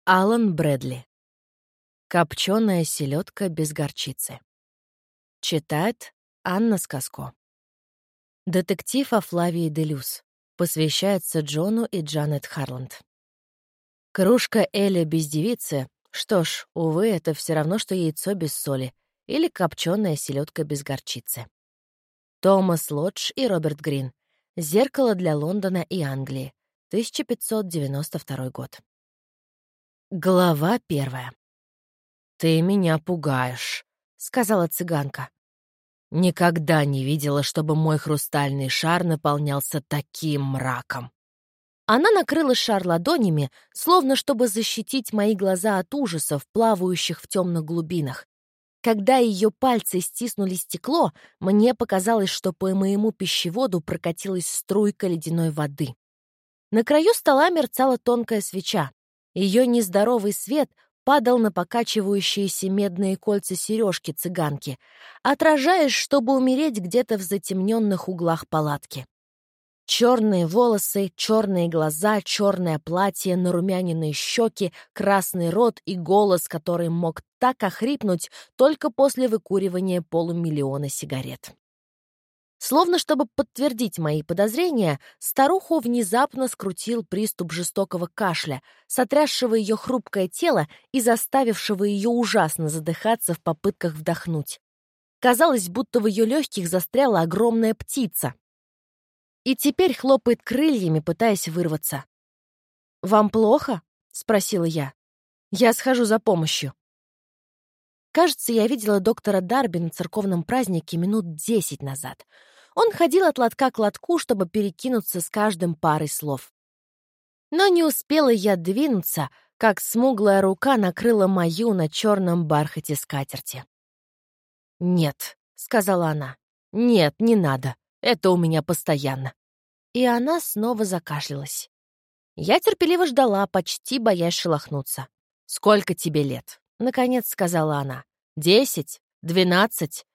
Алан Брэдли. «Копченая селедка без горчицы». Читает Анна Сказко. Детектив о Флавии де Люс. Посвящается Джону и Джанет Харланд. Кружка Эля без девицы. Что ж, увы, это все равно, что яйцо без соли или копченая селедка без горчицы. Томас Лодж и Роберт Грин. «Зеркало для Лондона и Англии». 1592 год. Глава 1. «Ты меня пугаешь», — сказала цыганка. «Никогда не видела, чтобы мой хрустальный шар наполнялся таким мраком». Она накрыла шар ладонями, словно чтобы защитить мои глаза от ужасов, плавающих в темных глубинах. Когда ее пальцы стиснули стекло, мне показалось, что по моему пищеводу прокатилась струйка ледяной воды. На краю стола мерцала тонкая свеча. Ее нездоровый свет падал на покачивающиеся медные кольца сережки цыганки, отражаясь, чтобы умереть где-то в затемненных углах палатки. Черные волосы, черные глаза, черное платье, нарумяненные щеки, красный рот и голос, который мог так охрипнуть только после выкуривания полумиллиона сигарет. Словно чтобы подтвердить мои подозрения, старуху внезапно скрутил приступ жестокого кашля, сотрясшего ее хрупкое тело и заставившего ее ужасно задыхаться в попытках вдохнуть. Казалось, будто в ее легких застряла огромная птица. И теперь хлопает крыльями, пытаясь вырваться. «Вам плохо?» — спросила я. «Я схожу за помощью». Кажется, я видела доктора Дарби на церковном празднике минут 10 назад. Он ходил от лотка к лотку, чтобы перекинуться с каждым парой слов. Но не успела я двинуться, как смуглая рука накрыла мою на черном бархате скатерти. «Нет», — сказала она, — «нет, не надо, это у меня постоянно». И она снова закашлялась. Я терпеливо ждала, почти боясь шелохнуться. «Сколько тебе лет?» — наконец сказала она. 10? 12?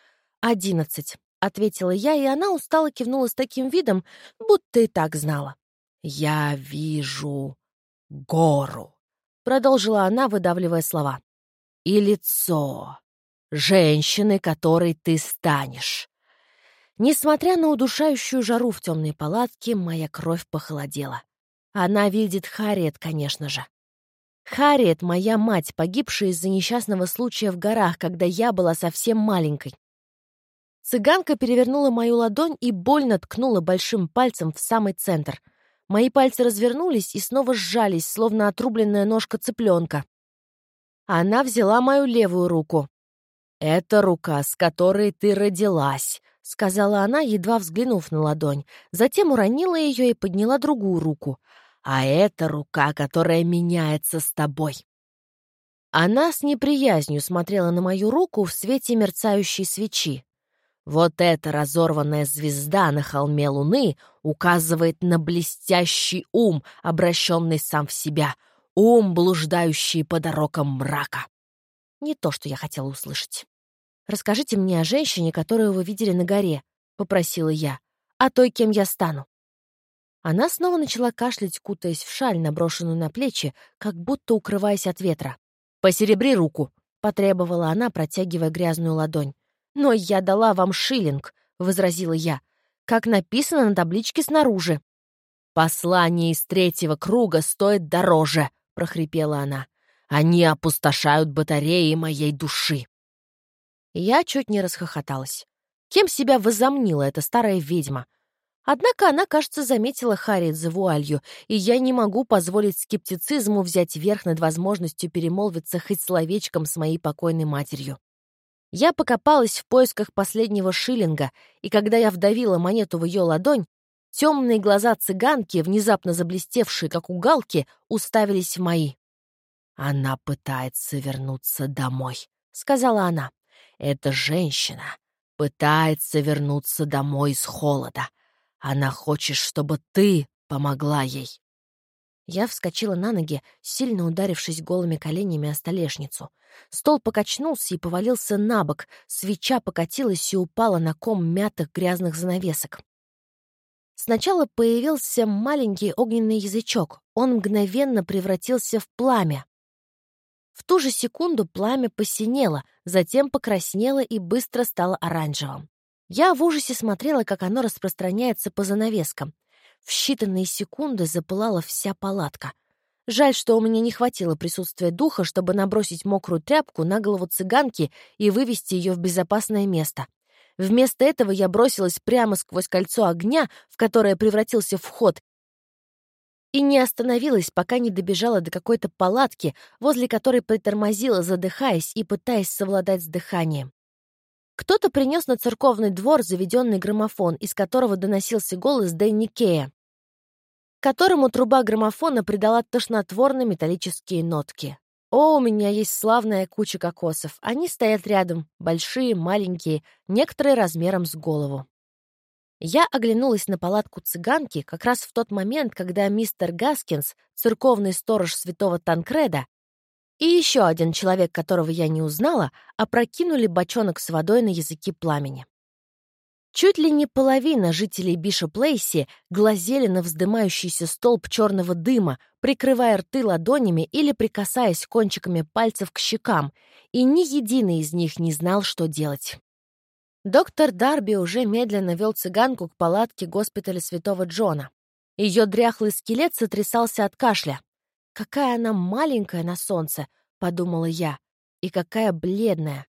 11, ответила я, и она устало кивнула с таким видом, будто и так знала. «Я вижу гору», — продолжила она, выдавливая слова. «И лицо женщины, которой ты станешь». Несмотря на удушающую жару в темной палатке, моя кровь похолодела. Она видит Харриет, конечно же. Харриет — моя мать, погибшая из-за несчастного случая в горах, когда я была совсем маленькой. Цыганка перевернула мою ладонь и больно ткнула большим пальцем в самый центр. Мои пальцы развернулись и снова сжались, словно отрубленная ножка цыпленка. Она взяла мою левую руку. «Это рука, с которой ты родилась», — сказала она, едва взглянув на ладонь. Затем уронила ее и подняла другую руку. «А это рука, которая меняется с тобой». Она с неприязнью смотрела на мою руку в свете мерцающей свечи. Вот эта разорванная звезда на холме Луны указывает на блестящий ум, обращенный сам в себя, ум, блуждающий по дорогам мрака. Не то, что я хотела услышать. «Расскажите мне о женщине, которую вы видели на горе», — попросила я, — «о той, кем я стану». Она снова начала кашлять, кутаясь в шаль, наброшенную на плечи, как будто укрываясь от ветра. «Посеребри руку», — потребовала она, протягивая грязную ладонь. «Но я дала вам шиллинг», — возразила я, — «как написано на табличке снаружи». «Послание из 3-го круга стоит дороже», — прохрипела она. «Они опустошают батареи моей души». Я чуть не расхохоталась. Кем себя возомнила эта старая ведьма? Однако она, кажется, заметила Харриет за вуалью, и я не могу позволить скептицизму взять верх над возможностью перемолвиться хоть словечком с моей покойной матерью. Я покопалась в поисках последнего шиллинга, и когда я вдавила монету в ее ладонь, темные глаза цыганки, внезапно заблестевшие, как у галки, уставились в мои. «Она пытается вернуться домой», — сказала она. «Эта женщина пытается вернуться домой из холода. Она хочет, чтобы ты помогла ей». Я вскочила на ноги, сильно ударившись голыми коленями о столешницу. Стол покачнулся и повалился на бок, свеча покатилась и упала на ком мятых грязных занавесок. Сначала появился маленький огненный язычок. Он мгновенно превратился в пламя. В ту же секунду пламя посинело, затем покраснело и быстро стало оранжевым. Я в ужасе смотрела, как оно распространяется по занавескам. В считанные секунды запылала вся палатка. Жаль, что у меня не хватило присутствия духа, чтобы набросить мокрую тряпку на голову цыганки и вывести ее в безопасное место. Вместо этого я бросилась прямо сквозь кольцо огня, в которое превратился вход, и не остановилась, пока не добежала до какой-то палатки, возле которой притормозила, задыхаясь и пытаясь совладать с дыханием. Кто-то принес на церковный двор заведенный граммофон, из которого доносился голос Дэнни Кея, которому труба граммофона придала тошнотворно-металлические нотки. О, у меня есть славная куча кокосов. Они стоят рядом, большие, маленькие, некоторые размером с голову. Я оглянулась на палатку цыганки как раз в тот момент, когда мистер Гаскинс, церковный сторож святого Танкреда, и еще один человек, которого я не узнала, опрокинули бочонок с водой на языки пламени. Чуть ли не половина жителей Бишоп-Лейси глазели на вздымающийся столб черного дыма, прикрывая рты ладонями или прикасаясь кончиками пальцев к щекам, и ни единый из них не знал, что делать. Доктор Дарби уже медленно вел цыганку к палатке госпиталя Святого Джона. Ее дряхлый скелет сотрясался от кашля. «Какая она маленькая на солнце!» — подумала я. «И какая бледная!»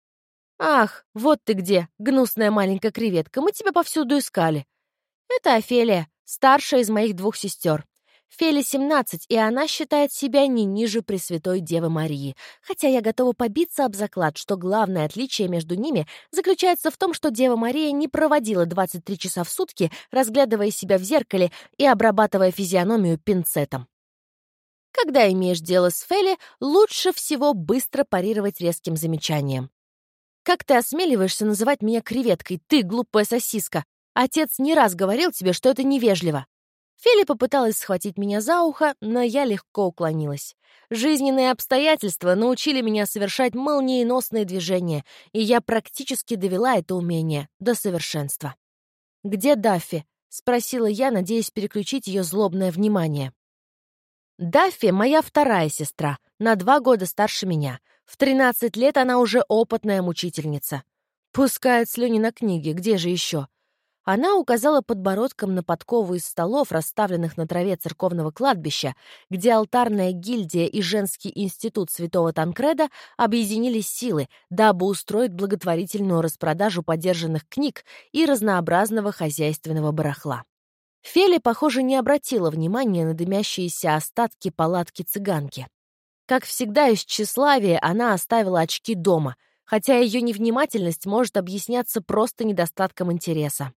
«Ах, вот ты где, гнусная маленькая креветка, мы тебя повсюду искали!» «Это Офелия, старшая из моих двух сестер. Феле 17, и она считает себя не ниже Пресвятой Девы Марии, хотя я готова побиться об заклад, что главное отличие между ними заключается в том, что Дева Мария не проводила 23 часа в сутки, разглядывая себя в зеркале и обрабатывая физиономию пинцетом. Когда имеешь дело с Фелли, лучше всего быстро парировать резким замечанием. «Как ты осмеливаешься называть меня креветкой, ты, глупая сосиска? Отец не раз говорил тебе, что это невежливо». Фелли попыталась схватить меня за ухо, но я легко уклонилась. Жизненные обстоятельства научили меня совершать молниеносные движения, и я практически довела это умение до совершенства. «Где Даффи?» — спросила я, надеясь переключить ее злобное внимание. Даффи — моя вторая сестра, на 2 года старше меня. В 13 лет она уже опытная мучительница. Пускает слюни на книги, где же еще? Она указала подбородком на подкову из столов, расставленных на траве церковного кладбища, где алтарная гильдия и женский институт святого Танкреда объединили силы, дабы устроить благотворительную распродажу подержанных книг и разнообразного хозяйственного барахла. Фелли, похоже, не обратила внимания на дымящиеся остатки палатки цыганки. Как всегда, из тщеславия она оставила очки дома, хотя ее невнимательность может объясняться просто недостатком интереса.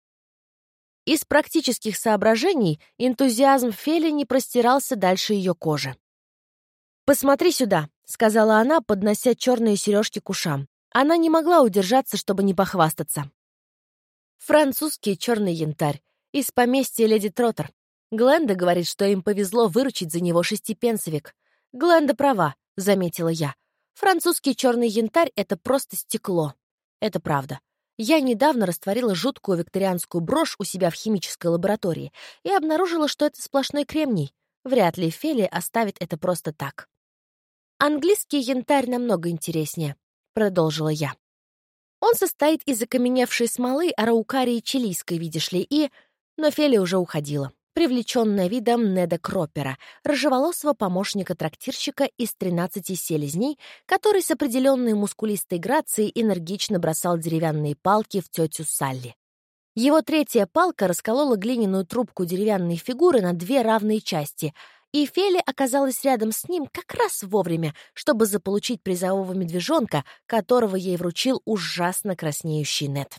Из практических соображений энтузиазм Фели не простирался дальше ее кожи. «Посмотри сюда», — сказала она, поднося черные сережки к ушам. Она не могла удержаться, чтобы не похвастаться. «Французский черный янтарь. Из поместья леди Троттер. Гленда говорит, что им повезло выручить за него 6-пенсовик. Гленда права», — заметила я. «Французский черный янтарь — это просто стекло». Это правда. Я недавно растворила жуткую викторианскую брошь у себя в химической лаборатории и обнаружила, что это сплошной кремний. Вряд ли Фели оставит это просто так. «Английский янтарь намного интереснее», — продолжила я. «Он состоит из окаменевшей смолы араукарии чилийской, видишь ли, и...» Но Фели уже уходила, привлеченная видом Неда Кроппера, рыжеволосого помощника-трактирщика из 13 селезней, который с определенной мускулистой грацией энергично бросал деревянные палки в тетю Салли. Его третья палка расколола глиняную трубку деревянной фигуры на 2 равные части, и Фели оказалась рядом с ним как раз вовремя, чтобы заполучить призового медвежонка, которого ей вручил ужасно краснеющий Нед.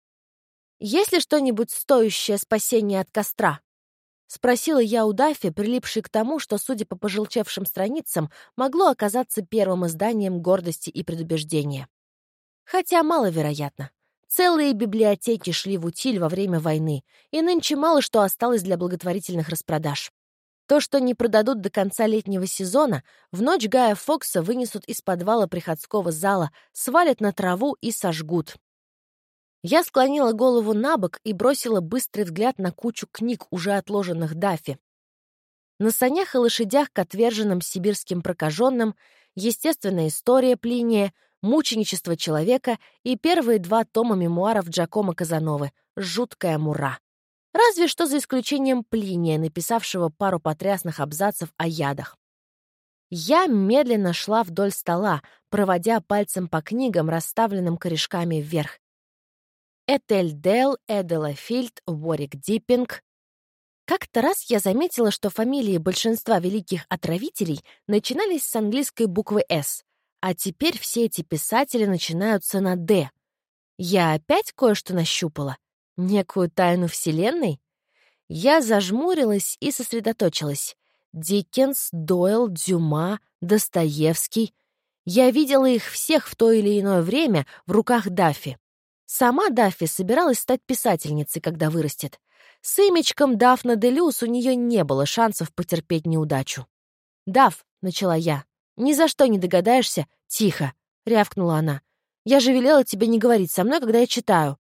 «Есть ли что-нибудь стоящее спасения от костра?» — спросила я у Даффи, прилипшей к тому, что, судя по пожелтевшим страницам, могло оказаться первым изданием «Гордости и предубеждения». Хотя маловероятно. Целые библиотеки шли в утиль во время войны, и нынче мало что осталось для благотворительных распродаж. То, что не продадут до конца летнего сезона, в ночь Гая Фокса вынесут из подвала приходского зала, свалят на траву и сожгут. Я склонила голову на бок и бросила быстрый взгляд на кучу книг, уже отложенных Даффи. На санях и лошадях к отверженным сибирским прокаженным, естественная история Плиния, мученичество человека и первые 2 тома мемуаров Джакомо Казановы «Жуткая мура». Разве что за исключением Плиния, написавшего пару потрясных абзацев о ядах. Я медленно шла вдоль стола, проводя пальцем по книгам, расставленным корешками вверх. Этель Делл, Эдела Фильд, Уорик Диппинг. Как-то раз я заметила, что фамилии большинства великих отравителей начинались с английской буквы «С», а теперь все эти писатели начинаются на «Д». Я опять кое-что нащупала. Некую тайну Вселенной? Я зажмурилась и сосредоточилась. Диккенс, Дойл, Дюма, Достоевский. Я видела их всех в то или иное время в руках Даффи. Сама Даффи собиралась стать писательницей, когда вырастет. С имечком Дафна де Люс у нее не было шансов потерпеть неудачу. «Даф», — начала я, — «ни за что не догадаешься». «Тихо», — рявкнула она. «Я же велела тебе не говорить со мной, когда я читаю».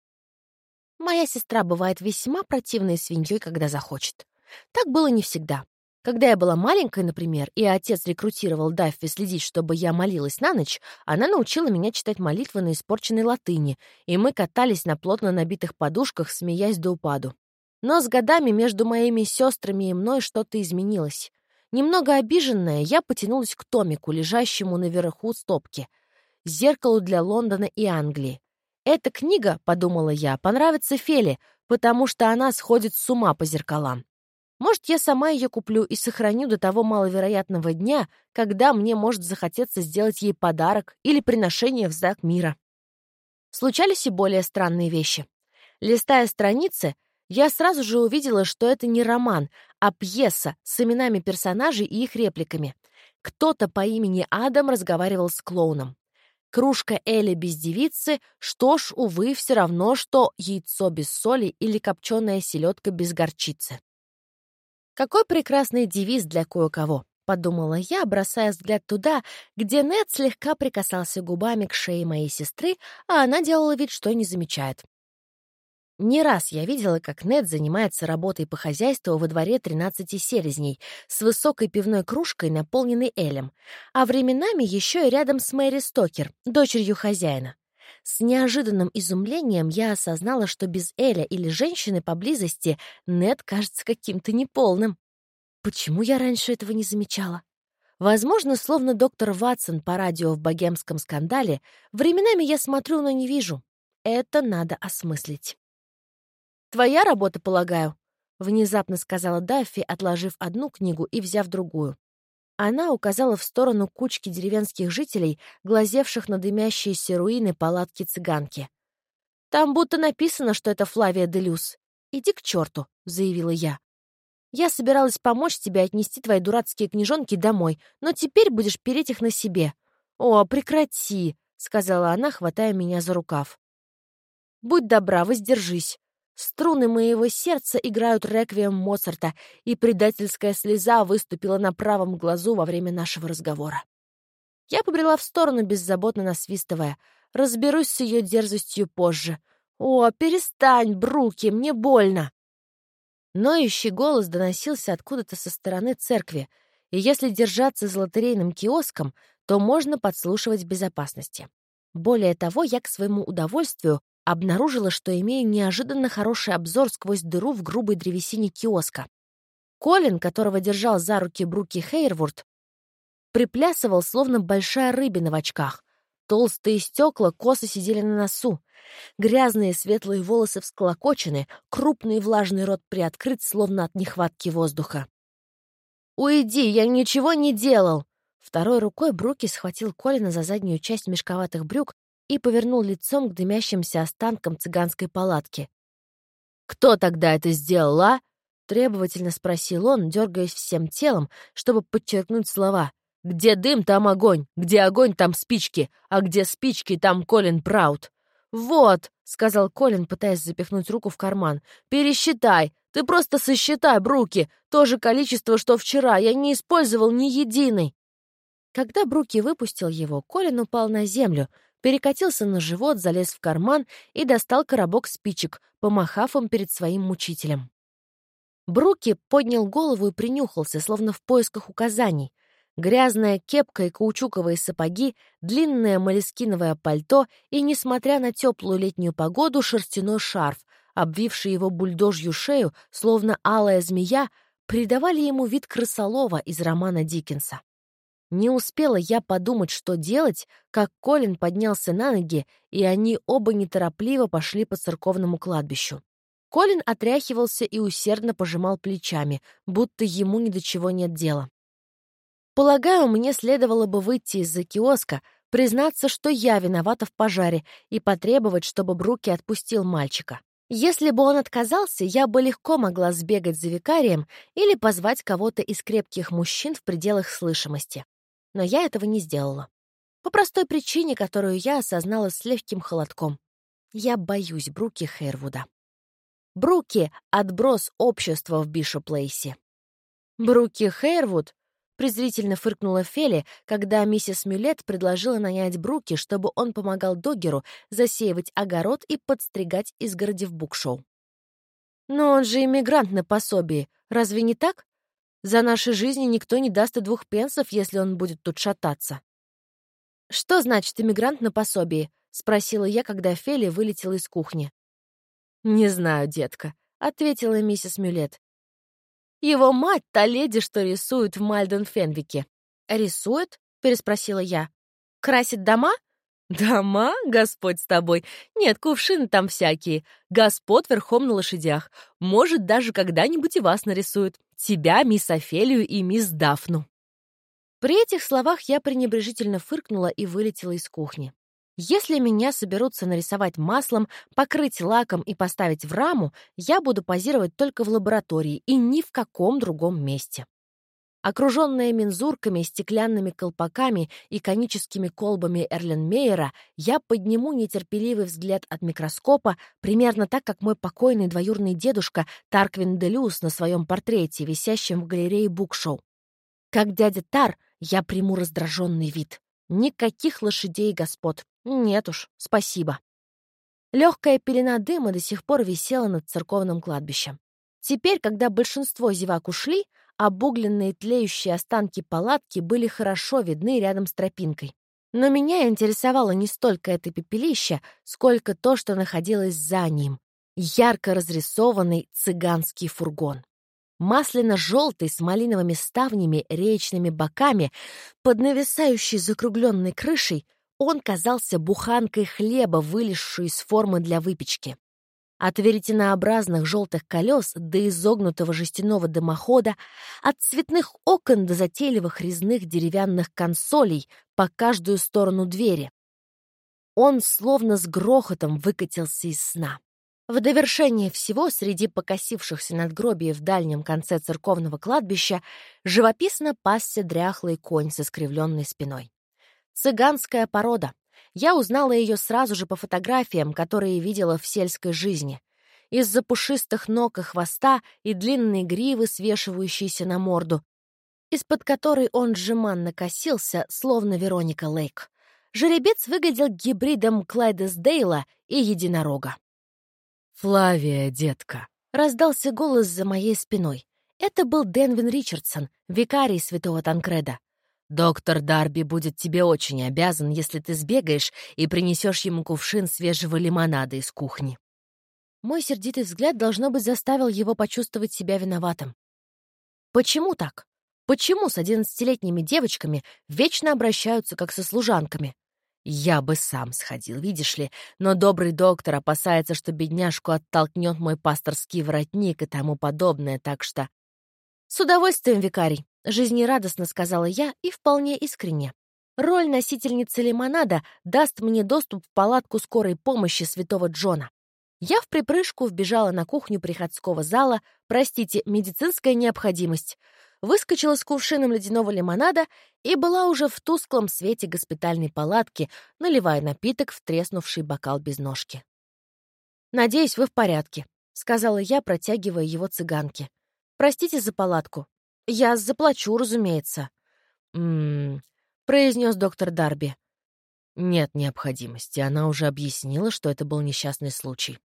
Моя сестра бывает весьма противной свиньей, когда захочет. Так было не всегда. Когда я была маленькой, например, и отец рекрутировал Даффи следить, чтобы я молилась на ночь, она научила меня читать молитвы на испорченной латыни, и мы катались на плотно набитых подушках, смеясь до упаду. Но с годами между моими сестрами и мной что-то изменилось. Немного обиженная, я потянулась к томику, лежащему наверху стопки, «Зеркалу для Лондона и Англии». «Эта книга, — подумала я, — понравится Феле, потому что она сходит с ума по зеркалам. Может, я сама ее куплю и сохраню до того маловероятного дня, когда мне может захотеться сделать ей подарок или приношение в знак мира». Случались и более странные вещи. Листая страницы, я сразу же увидела, что это не роман, а пьеса с именами персонажей и их репликами. Кто-то по имени Адам разговаривал с клоуном. Кружка Эли без девицы, что ж, увы, все равно, что яйцо без соли или копченая селедка без горчицы. «Какой прекрасный девиз для кое-кого», — подумала я, бросая взгляд туда, где Нед слегка прикасался губами к шее моей сестры, а она делала вид, что не замечает. Не раз я видела, как Нед занимается работой по хозяйству во дворе 13 селезней с высокой пивной кружкой, наполненной элем, а временами еще и рядом с Мэри Стокер, дочерью хозяина. С неожиданным изумлением я осознала, что без Эля или женщины поблизости Нед кажется каким-то неполным. Почему я раньше этого не замечала? Возможно, словно доктор Ватсон по радио в «Богемском скандале», временами я смотрю, но не вижу. Это надо осмыслить. «Твоя работа, полагаю?» — внезапно сказала Даффи, отложив одну книгу и взяв другую. Она указала в сторону кучки деревенских жителей, глазевших на дымящиеся руины палатки цыганки. «Там будто написано, что это Флавия де Люс». «Иди к черту», — заявила я. «Я собиралась помочь тебе отнести твои дурацкие книжонки домой, но теперь будешь переть их на себе». «О, прекрати», — сказала она, хватая меня за рукав. «Будь добра, воздержись. Струны моего сердца играют реквием Моцарта, и предательская слеза выступила на правом глазу во время нашего разговора». Я побрела в сторону, беззаботно насвистывая. Разберусь с ее дерзостью позже. «О, перестань, Бруки, мне больно!» Ноющий голос доносился откуда-то со стороны церкви, и если держаться за лотерейным киоском, то можно подслушивать в безопасности. Более того, я к своему удовольствию обнаружила, что имею неожиданно хороший обзор сквозь дыру в грубой древесине киоска. Колин, которого держал за руки Бруки Хейрвуд, приплясывал, словно большая рыбина в очках. Толстые стекла косо сидели на носу. Грязные светлые волосы всклокочены, крупный влажный рот приоткрыт, словно от нехватки воздуха. «Уйди, я ничего не делал!» Второй рукой Бруки схватил Колина за заднюю часть мешковатых брюк и повернул лицом к дымящимся останкам цыганской палатки. «Кто тогда это сделал, а?» — требовательно спросил он, дергаясь всем телом, чтобы подчеркнуть слова. «Где дым, там огонь, где огонь, там спички, а где спички, там Колин Праут». «Вот», — сказал Колин, пытаясь запихнуть руку в карман, — «пересчитай, ты просто сосчитай, Бруки, то же количество, что вчера, я не использовал ни единой». Когда Бруки выпустил его, Колин упал на землю, перекатился на живот, залез в карман и достал коробок спичек, помахав им перед своим мучителем. Бруки поднял голову и принюхался, словно в поисках указаний. Грязная кепка и каучуковые сапоги, длинное молескиновое пальто и, несмотря на теплую летнюю погоду, шерстяной шарф, обвивший его бульдожью шею, словно алая змея, придавали ему вид крысолова из романа Диккенса. Не успела я подумать, что делать, как Колин поднялся на ноги, и они оба неторопливо пошли по церковному кладбищу. Колин отряхивался и усердно пожимал плечами, будто ему ни до чего нет дела. Полагаю, мне следовало бы выйти из-за киоска, признаться, что я виновата в пожаре, и потребовать, чтобы Бруки отпустил мальчика. Если бы он отказался, я бы легко могла сбегать за викарием или позвать кого-то из крепких мужчин в пределах слышимости. Но я этого не сделала. По простой причине, которую я осознала с легким холодком. Я боюсь Бруки Хейрвуда. Бруки — отброс общества в Бишоп-Лейси. «Бруки Хейрвуд?» — презрительно фыркнула Фелли, когда миссис Мюлет предложила нанять Бруки, чтобы он помогал Доггеру засеивать огород и подстригать изгороди в букшоу. «Но он же иммигрант на пособии, разве не так? За наши жизни никто не даст и 2 пенсов, если он будет тут шататься». «Что значит иммигрант на пособии?» — спросила я, когда Фелли вылетела из кухни. «Не знаю, детка», — ответила миссис Мюлет. «Его мать — та леди, что рисует в Мальден-Фенвике». «Рисует?» — переспросила я. «Красит дома?» «Дома? Господь с тобой. Нет, кувшины там всякие. Господ верхом на лошадях. Может, даже когда-нибудь и вас нарисует. Тебя, мисс Офелию и мисс Дафну». При этих словах я пренебрежительно фыркнула и вылетела из кухни. Если меня соберутся нарисовать маслом, покрыть лаком и поставить в раму, я буду позировать только в лаборатории и ни в каком другом месте. Окруженная мензурками, стеклянными колпаками и коническими колбами Эрленмейера, я подниму нетерпеливый взгляд от микроскопа, примерно так, как мой покойный двоюродный дедушка Тарквин де Люс на своем портрете, висящем в галерее Букшоу. Как дядя Тар, я приму раздраженный вид. Никаких лошадей, господ. Нет уж, спасибо. Легкая пелена дыма до сих пор висела над церковным кладбищем. Теперь, когда большинство зевак ушли, обугленные тлеющие останки палатки были хорошо видны рядом с тропинкой. Но меня интересовало не столько это пепелище, сколько то, что находилось за ним. Ярко разрисованный цыганский фургон. Масляно-желтый, с малиновыми ставнями, речными боками, под нависающей закругленной крышей, он казался буханкой хлеба, вылезшей из формы для выпечки. От веретенообразных желтых колес до изогнутого жестяного дымохода, от цветных окон до затейливых резных деревянных консолей по каждую сторону двери. Он словно с грохотом выкатился из сна. В довершение всего, среди покосившихся надгробий в дальнем конце церковного кладбища живописно пасся дряхлый конь со скривленной спиной. Цыганская порода. Я узнала ее сразу же по фотографиям, которые видела в сельской жизни. Из-за пушистых ног и хвоста и длинной гривы, свешивающейся на морду, из-под которой он жеманно косился, словно Вероника Лейк. Жеребец выглядел гибридом Клайдесдейла и единорога. «Флавия, детка!» — раздался голос за моей спиной. Это был Денвин Ричардсон, викарий святого Танкреда. «Доктор Дарби будет тебе очень обязан, если ты сбегаешь и принесешь ему кувшин свежего лимонада из кухни». Мой сердитый взгляд, должно быть, заставил его почувствовать себя виноватым. Почему так? Почему с 11-летними девочками вечно обращаются как со служанками? Я бы сам сходил, видишь ли, но добрый доктор опасается, что бедняжку оттолкнет мой пасторский воротник и тому подобное, так что... «С удовольствием, викарий», — жизнерадостно сказала я и вполне искренне. Роль носительницы лимонада даст мне доступ в палатку скорой помощи святого Джона. Я вприпрыжку вбежала на кухню приходского зала, простите, медицинская необходимость, выскочила с кувшином ледяного лимонада и была уже в тусклом свете госпитальной палатки, наливая напиток в треснувший бокал без ножки. «Надеюсь, вы в порядке», — сказала я, протягивая его цыганке. «Простите за палатку. Я заплачу, разумеется». «М-м-м», произнес доктор Дарби. Нет необходимости. Она уже объяснила, что это был несчастный случай.